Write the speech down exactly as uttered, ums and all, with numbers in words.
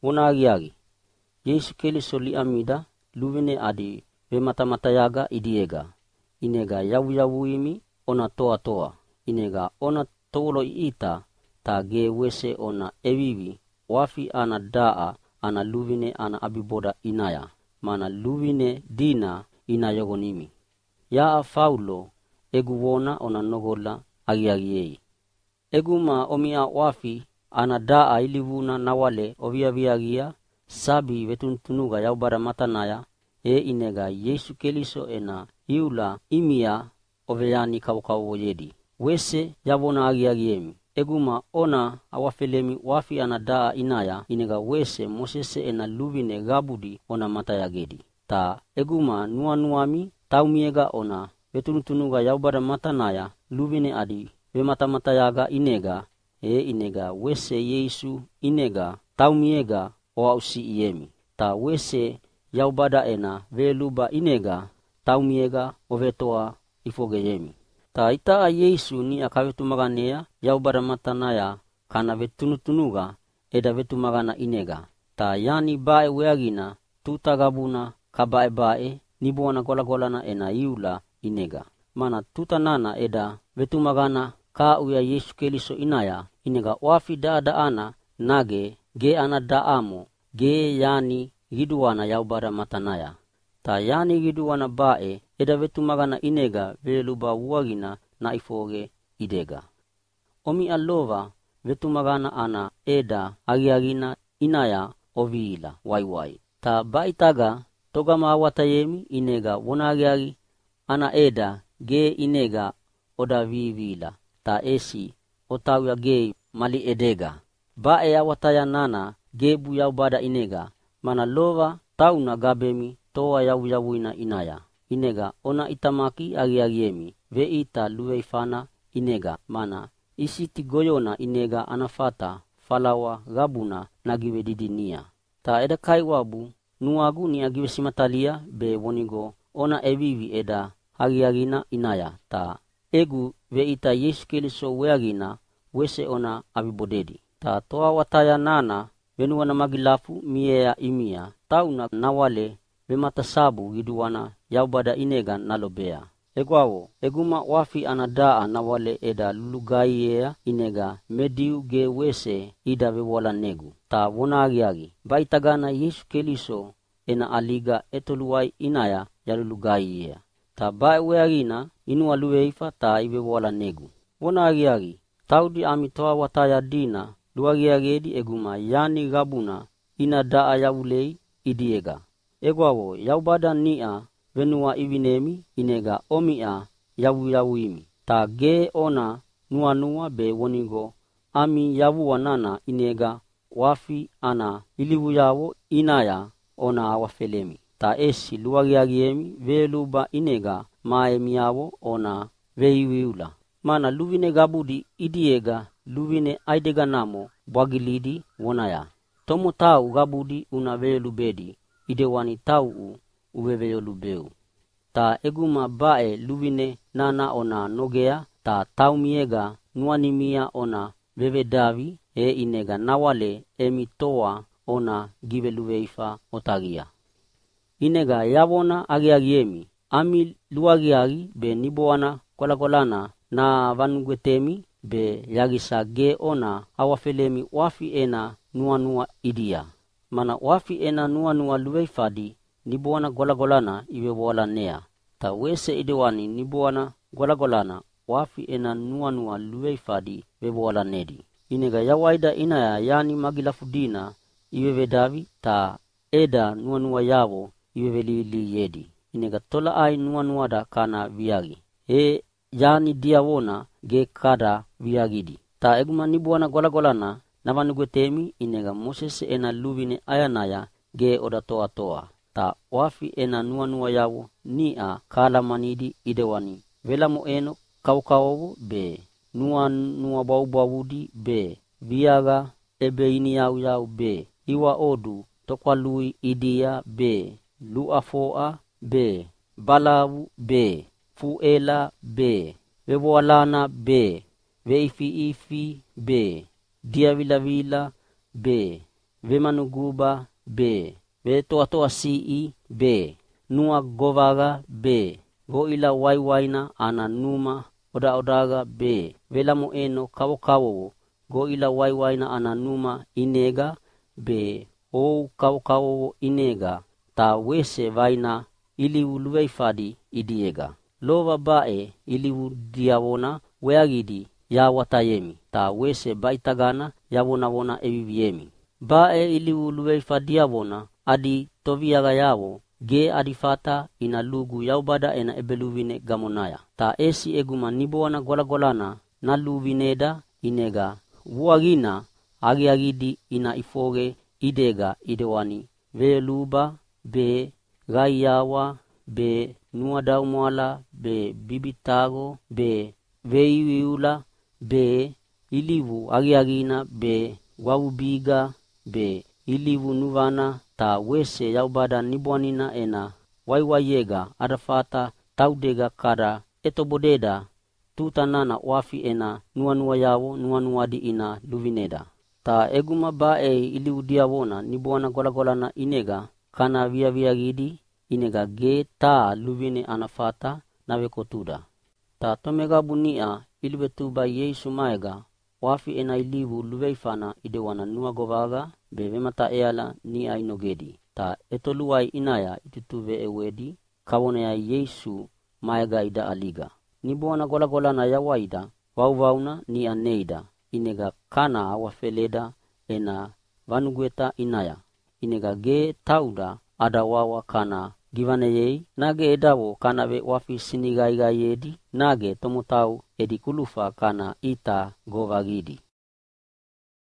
Wona agiagi, Yesu Keliso li amida luvine adi ve matamatayaga idiega. Inega yawu yawu imi ona toa toa. Inega ona tolo ita ta ge wese ona evivi wafi ana daa ana luvine ana abiboda inaya. Mana luvine dina ina yogonimi. Ya Paulo egu wona ona nogola agiagiei. Egu ma omia wafi ana daa ilivuna nawale ovia viagia sabi vetuntunuga yaubara matanaya e inega Yesu Keliso ena iula imia oveyani kawkawo yedi. Wese yabona agiagiemi. Eguma ona awafelemi wafi ana daa inaya inega wese Mosese ena luvine gabudi ona matayagedi. Ta eguma nua nuami taumiega ona vetuntunuga yaubara matanaya luvine adi ve matamatayaga inega e inega wese Yesu inega taumiega o ausi iemi. Ta wese yaubada ena veluba inega taumiega ovetoa ifogeyemi. Ta ita Yesu ni akavetumaganea yaubada matanaya kana vetunutunuga eda vetumagana inega. Ta yani bae weagina tuta gabuna kabae bae nibuana gola golana ena iula inega. Mana tuta nana eda vetumagana ka uya Yesu Keliso inaya inega wafi daada ana nage ge ana daamo ge yani giduana yaubada matanaya. Ta yani giduana bae eda vetumagana inega veluba uagina na ifoge idega. Omi alova vetumagana ana eda agiagina inaya oviila waiwai. Ta baitaga toga mawatayemi inega wona agiagi ana eda ge inega oda vivila. Ta esi otawya ge mali edega. Bae awataya nana gebu yaubada inega. Mana lova tauna gabemi toa yawu yawuina inaya. Inega ona itamaki agiagiemi. Ve ita luweifana inega. Mana isi tigoyona inega anafata falawa gabuna nagiwe didinia. Ta eda kaiwabu nuagu ni agiwe simatalia be wonigo ona evivi eda agiagina inaya. Ta egu ve ita Yesu Keliso weagina wese ona abibodedi. Ta toa wataya nana venuana magilafu miea imia. Tauna nawale vematasabu giduana yaubada inega nalobea. Egwawo, eguma wafi anadaa nawale eda lulugaiea inega mediu ge wese ida vewala negu. Ta wona agiagi. Baitagana Yesu Keliso ena aliga etoluai inaya yalulugaiea. Ta bae weagina inu alueifa ta iwe wala negu. Wona agiagi. Taudi amitoa wataya dina luagiagedi eguma yani gabuna ina daa yawulei idiega. Egwawo yaubada nia venua ivinemi inega omia yawu yawuimi. Ta ge ona nua nua be wonigo ami yawu wanana inega wafi ana ilivu yawo inaya ona awafelemi. Ta esi luagiagiemi veluba inega maemi yawo ona veiwiula. Mana luvine gabudi idiega luvine aidega namo bwagilidi wonaya. Tomo tau gabudi una velubedi idewani tau u uweveyo lubeu. Ta eguma bae luvine nana ona nogea ta taumiega nuanimia ona vevedavi e inega nawale emitoa ona give luveifa otagia. Inega yawona agiagiemi ami luagiagi be niboana kolagolana na vanugwetemi be yagisa ge ona awafelemi wafi ena nua nua idia. Mana wafi ena nua nua luweifadi nibuana golagolana iwe wala nea. Ta wese idewani nibuana golagolana wafi ena nua nua luweifadi we wala nedi. Inega yawaida inaya yani magilafudina iwe vedavi ta eda nua nua yawo iwe velili yedi. Inega tola ai nua nua da kana viagi. E yani diawona ge kada viagidi. Ta eguma nibuana golagolana navanugwetemi inega Mosese ena luvine ayanaya ge odatoa toa. Ta wafi ena nua nua yawo nia kala manidi idewani. Vela mo eno kaukaowo be. Nua nua bau bawudi be. Viaga ebe ini yau yau be. Iwa odu tokwa lui idia be. Luafoa be. Balawu be. Fuela be. Vewalana be. Veifi ifi be. Dia vila vila be. vemanuguba be, ve toa toa sii be, nua govaga be, go ila waiwaina ana numa oda odaga be, velamo eno kawo kawo, go ila waiwaina ana numa inega be, o kawo kawo inega, ta wese vaina ili uluweifadi idiega. Lova bae ili udiawona weagidi ya watayemi, ta wese baitagana ya wona wona eviviemi. Bae ili uluweifadiawona adi toviaga yawo, ge adifata ina lugu yaubada ena ebeluvine gamonaya. Ta esi eguma niboana gola golana na luvineda inega wuagina agi agidi ina ifoge idega idewani ve luba be gaiawa be nuadau muala be bibitago be veiula be ilivu agi agina be waubiga be ilivu nuvana ta wese yaubada nibuanina ena waiwaiega adafata taudega kada etobodeda tutanana wafi ena nua nua yawo nua nua di ina luvineda. Ta eguma bae ili udiawona nibuana gola gola na inega kana via via gidi inega ge ta luvine anafata na vekotuda. Ta tomega bunia ili betuba Yesu maega wafi ena ilivu luveifana idewana nua govaga bevemata eala ni ainogedi. Ta etoluai inaya itutuve ewedi kawone ya Yesu maega ida aliga. Nibuana gola gola na yawaida wau wauna ni aneida inega kana awafeleda ena vanugueta inaya. Inega ge tauda ada wawa kana givane yei nage edawo kana ve wafi sinigaiga yedi nage tomotau edi kulufa kana ita govagidi.